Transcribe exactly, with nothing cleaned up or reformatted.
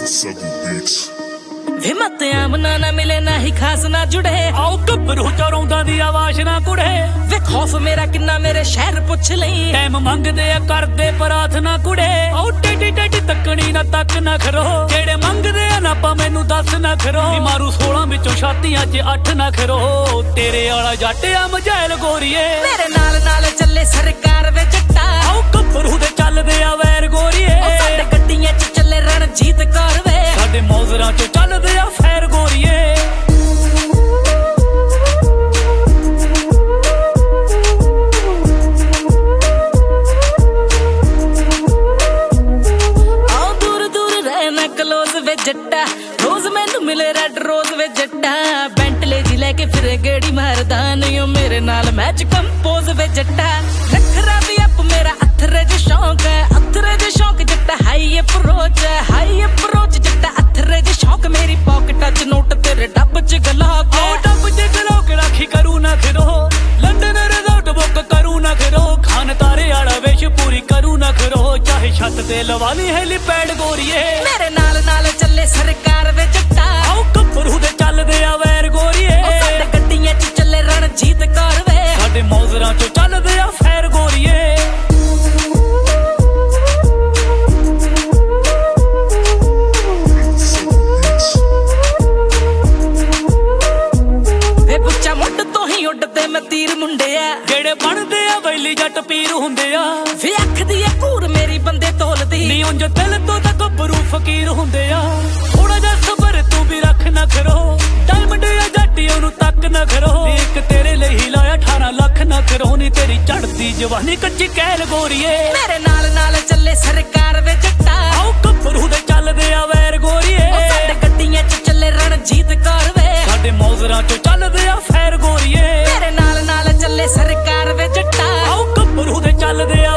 ਵੇ ਮਤੇ ਆਮਨਾ ਨਾ ਮਿਲੇ ਨਾ ਹੀ ਖਾਸ ਨਾ ਜੁੜੇ ਆਉ ਗੱਭਰੂ ਚਰੌਂਦਾ ਦੀ ਆਵਾਜ਼ ਨਾ ਕੁੜੇ ਵੇ ਖੌਫ ਮੇਰਾ ਕਿੰਨਾ ਮੇਰੇ ਸ਼ਹਿਰ ਪੁੱਛ ਲਈ ਟਾਈਮ ਮੰਗਦੇ ਆ ਕਰਦੇ ਪ੍ਰਾਰਥਨਾ ਕੁੜੇ ਆਉ ਟੇਡੀ ਟੇਡੀ ਤੱਕਣੀ ਨਾ ਤੱਕ ਨਾ ਖਰੋ ਜਿਹੜੇ ਮੰਗਦੇ ਆ ਨਾ ਪਾ ਮੈਨੂੰ ਦੱਸ ਨਾ ਖਰੋ ਨੀ ਮਾਰੂ ਸੋਲਾਂ ਵਿੱਚੋਂ ਛਾਤੀਆਂ 'ਚ ਅੱਠ ਨਾ ਖਰੋ ਤੇਰੇ ਵਾਲਾ ਜੱਟ ਆ ਮਝੈਲ ਗੋਰੀਏ ਮੇਰੇ ਨਾਲ ਨਾਲ ਚੱਲੇ ਸਰਕਾਰ ਵੇ ਜੱਟਾ ਆਉ ਗੱਭਰੂ ਦੇ ਚੱਲਦੇ ਆ ਵੈਰ ਗੋਰੀਏ ਸਾਡੇ ਗੱਡੀਆਂ 'ਚ ਚੱਲੇ ਰਣਜੀਤ ਕੌਰ ਵੇ ਸਾਡੇ ਮੌਜ਼ਰਾਂ 'ਚ ਚੱਲਦੇ ਆ ਫੈਰ ਗੋਰੀਏ ਆਉ ਦੂਰ ਦੂਰ ਰਹਿਣਾ ਕਲੋਜ਼ ਵੇ ਜੱਟਾ ਰੋਜ਼ ਮੈਨੂੰ ਮਿਲੇ ਰੈਡ ਰੋਜ਼ ਵੇ ਜੱਟਾ ਬੈਂਟਲੇ ਜੀ ਲੈ ਕੇ ਫਿਰੇ ਗੇੜੀ ਮਾਰਦਾ ਨਹੀਂ ਓ ਮੇਰੇ ਨਾਲ ਮੈਚ ਕੰਪੋਜ਼ ਵੇ ਜੱਟਾ ਲੱਖਰਾ ਵੀ ਅਪ ਮੇਰਾ ਅਥਰੇ ਦੇ ਸ਼ੌਂਕ ਹੈ ਅਥਰੇ ਦੇ ਸ਼ੌਂਕ ਜੱਟਾ ਹਾਈ ਅਪਰੋਚ ਹਾਈ ਅਪਰੋਚ ਜੱਟਾ ਅਥਰੇ ਦੇ ਸ਼ੌਂਕ ਮੇਰੀ ਪਾਕਟਾਂ 'ਚ ਨੋਟ ਤੇਰੇ ਡੱਬ 'ਚ ਗਲਾਕ ਆਉ ਡੱਬ 'ਚ ਗਲਾਕ ਰਾਖੀ ਕਰੂ ਨਾ ਖਰੋ ਲੰਡਨ ਰਿਜ਼ੋਰਟ ਬੁੱਕ ਕਰੂ ਨਾ ਖਰੋ ਖਾਨ ਤਾਰੇ ਵਾਲਾ ਵੇਸ਼ ਪੂਰੀ ਕਰੂ ਨਾ ਖਰੋ ਚਾਹੇ ਛੱਤ ਤੇ ਲਵਾ ਲਈ ਹੈਲੀਪੈਡ ਗੋਰੀਏ ਮੇਰੇ ਨਾਲ ਨਾਲ ਚੱਲੇ ਸਰਕਾਰ ਵੇ ਜੱਟਾ ਆਉ ਗੱਭਰੂ ਦੇ ਚੱਲਦੇ ਆ ਵੈਰ ਗੋਰੀਏ ਸਾਡੇ ਗੱਡੀਆਂ 'ਚ ਚੱਲੇ ਰਣਜੀਤ ਕੌਰ ਵੇ ਸਾਡੇ ਮੌਜ਼ਰਾਂ 'ਚ ਚੱਲਦੇ ਆ ਫੈਰ ਗੋਰੀਏ ਵੇ ਪੁੱਛਾ ਮੁੱਢ ਤੋਂ ਹੀ ਉੱਡਦੇ ਮੈਂ ਤੀਰ ਮੁੰਡੇ ਆ ਜਿਹੜੇ ਬਣਦੇ ਆ ਵੈਲੀ ਜੱਟ ਪੀਰ ਹੁੰਦੇ ਆ ਵੇ ਅੱਖ ਦੀ ਇਹ ਘੂਰ ਮੇਰੀ ਬੰਦੇ ਤੋਲਦੀ ਨੀ ਉਂਝ ਦਿਲ ਤੋਂ ਤਾਂ ਗੱਭਰੂ ਫਕੀਰ ਹੁੰਦੇ ਆ ਥੋੜਾ ਜਿਹਾ ਸਬਰ ਤੂੰ ਵੀ ਰੱਖ ਨਾ ਕਰੋ ਡਾਇਮੰਡ ਆ ਜੱਟੀ ਉਹਨੂੰ ਤੱਕ ਨਾ ਕਰੋ ਇੱਕ ਤੇਰੇ ਲਈ ਹੀ ਲਾਇਆ ਅਠਾਰਾਂ ਲੱਖ ਨਾ ਕਰੋ ਨੀ ਤੇਰੀ ਚੜਦੀ ਜਵਾਨੀ ਕੱਚੀ ਕਹਿਲ ਗੋਰੀਏ ਮੇਰੇ ਨਾਲ ਨਾਲ ਚੱਲੇ ਸਰਕਾਰ ਵੇ ਜੱਟਾ ਆਉ ਗੱਭਰੂ ਦੇ ਚੱਲਦੇ ਆ ਵੈਰ ਗੋਰੀਏ ਸਾਡੇ ਗੱਡੀਆਂ 'ਚ ਚੱਲੇ ਰਣਜੀਤ ਕੌਰ ਵੇ ਸਾਡੇ ਮੌਜ਼ਰਾਂ 'ਚ ਚੱਲਦੇ ਆ ਫੈਰ ਗੋਰੀਏ ਮੇਰੇ ਨਾਲ ਨਾਲ ਚੱਲੇ ਸਰਕਾਰ ਵੇ ਜੱਟਾ ਆਉ ਗੱਭਰੂ ਦੇ ਚੱਲਦੇ ਆ